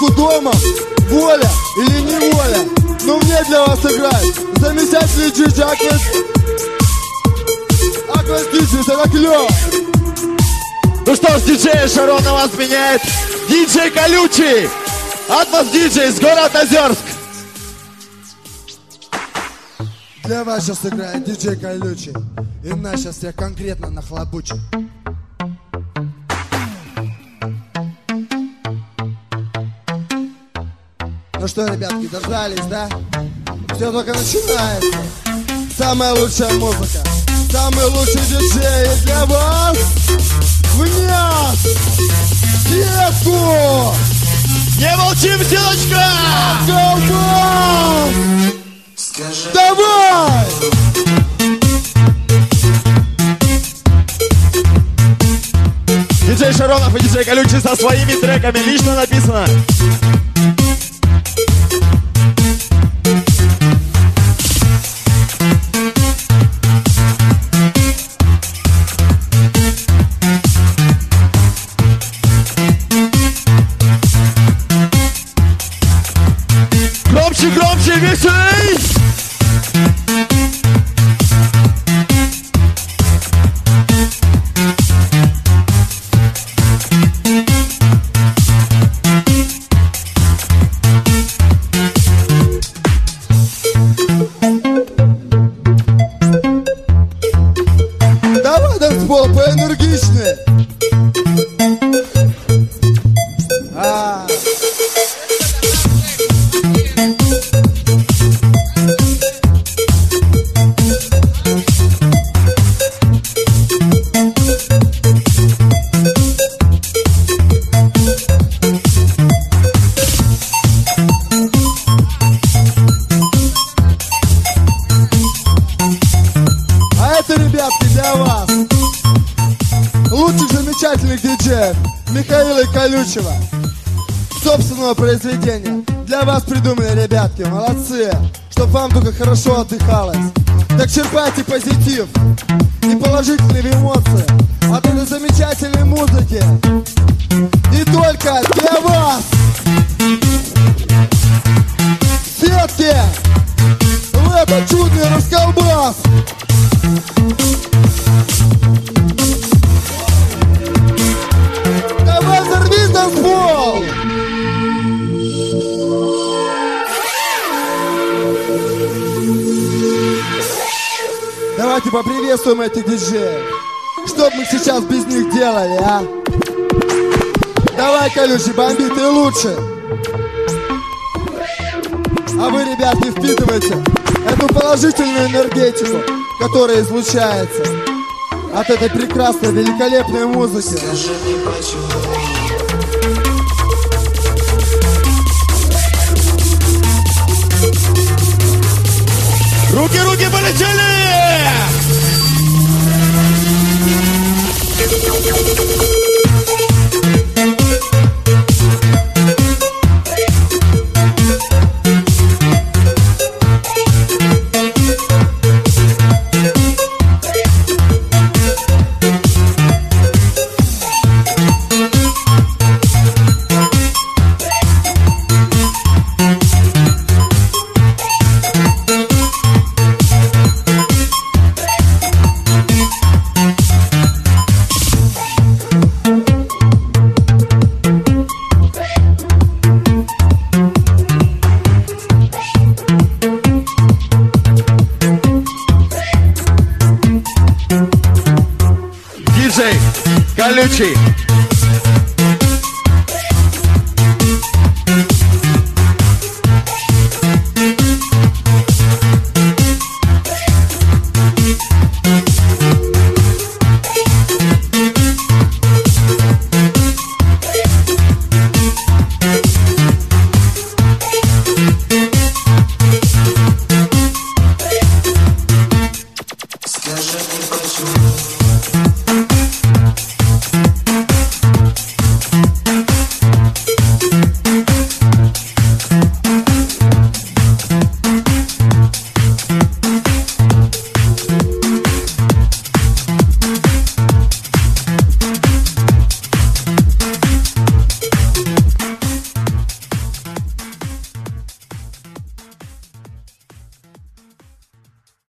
музыку дома, воля или неволя, но мне для вас играет замечательный диджей Аквас Диджей, это клёво. Ну что ж, диджей Шарон на вас меняет диджей Колючий, Атмос Диджей из города Озерск. Для вас сейчас играет диджей Колючий, и нас сейчас я конкретно нахлобучу. Ну что, ребятки, дождались, да? Все только начинается. Самая лучшая музыка, самый лучший диджей для вас. Вниз! Сетку! Не молчим, Силочка! Давай! Диджей Шаронов и диджей Колючий со своими треками лично написано. Громче, громче, веселей! Давай, танцпол, поэнергичнее. Ребятки, для вас лучших замечательных диджеев Михаила Колючего, собственного произведения. Для вас придумали, ребятки, молодцы, чтоб вам только хорошо отдыхалось. Так черпайте позитив и положительные эмоции от этой замечательной музыки. И только для вас сетки в этот чудный расколбас. Давай, взорвись, танцпол! Давайте поприветствуем этих диджеев. Что бы мы сейчас без них делали, а? Давай, Колючий, бомби, ты лучше. А вы, ребятки, впитывайте эту положительную энергетику, которая излучается от этой прекрасной, великолепной музыки. Руки, руки, полетели! Колючий.